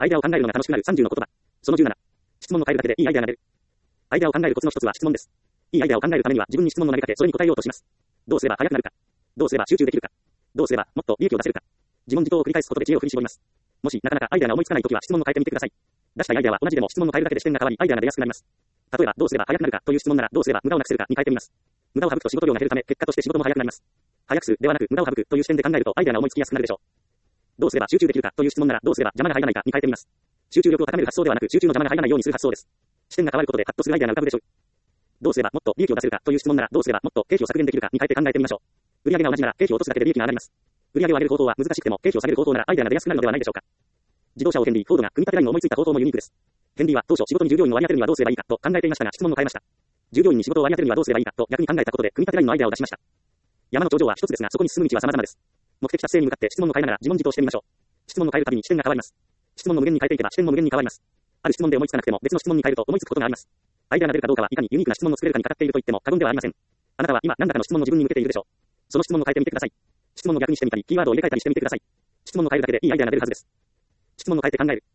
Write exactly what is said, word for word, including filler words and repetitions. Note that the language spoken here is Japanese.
アイデアを考えるのが楽しくなるさんじゅうの言葉。そのじゅうなな。質問を変えるだけでいいアイデアが出る。アイデアを考えるコツの一つは質問です。いいアイデアを考えるためには自分に質問を投げかけ、それに答えようとします。どうすれば早くなるか。どうすれば集中できるか。どうすればもっと利益を出せるか。自問自答を繰り返すことで知恵を振り絞ります。もしなかなかアイデアが思いつかないときは質問を変えてみてください。出したいアイデアは同じでも質問を変えるだけで視点が変わりアイデアが出やすくなります。例えばどうすれば早くなるかという質問ならどうすれば無駄をなくせるかに変えてみます。無駄を省くと仕事量が減るため結果として仕事も早くなります。早くするではなく無駄を省くという視点で考えるとアイデアが思いつきやすくなるでしょう。どうすれば集中できるかという質問ならどうすれば邪魔が入らないかに変えてみます。集中力を高める発想ではなく集中の邪魔が入らないようにする発想です。視点が変わることでハッとするアイデアが浮かぶでしょう。どうすればもっと利益を出せるかという質問ならどうすればもっと経費を削減できるかに変えて考えてみましょう。売上が同じなら経費を落とすだけで利益が上がります。売上を上げる方法は難しくても経費を下げる方法ならアイデアが出やすくなるのではないでしょうか。自動車をヘンリー・フォードが組み立てラインを思いついた方法もユニークです。ヘンリーは当初仕事に従業員を割り当てるにはどうすればいいかと考えていましたが質問を変えました。従業員に仕事を割り当てるにはどうすればいいかと逆に考えたことで組み立てラインのアイデアを出しました。山の頂上は一つですがそこに進む道は様々です。目的達成に向かって質問を変えながら自問自答してみましょう。質問を変えるたびに視点が変わります。質問を無限に変えていけば視点も無限に変わります。ある質問で思いつかなくても別の質問に変えると思いつくことがあります。アイデアが出るかどうかはいかにユニークな質問を作れるかにかかっていると言っても過言ではありません。あなたは今何らかの質問を自分に向けているでしょう。その質問を変えてみてください。質問を逆にしてみたりキーワードを入れ替えたりしてみてください。質問を変えるだけでいいアイデアが出るはずです。質問を変えて考える。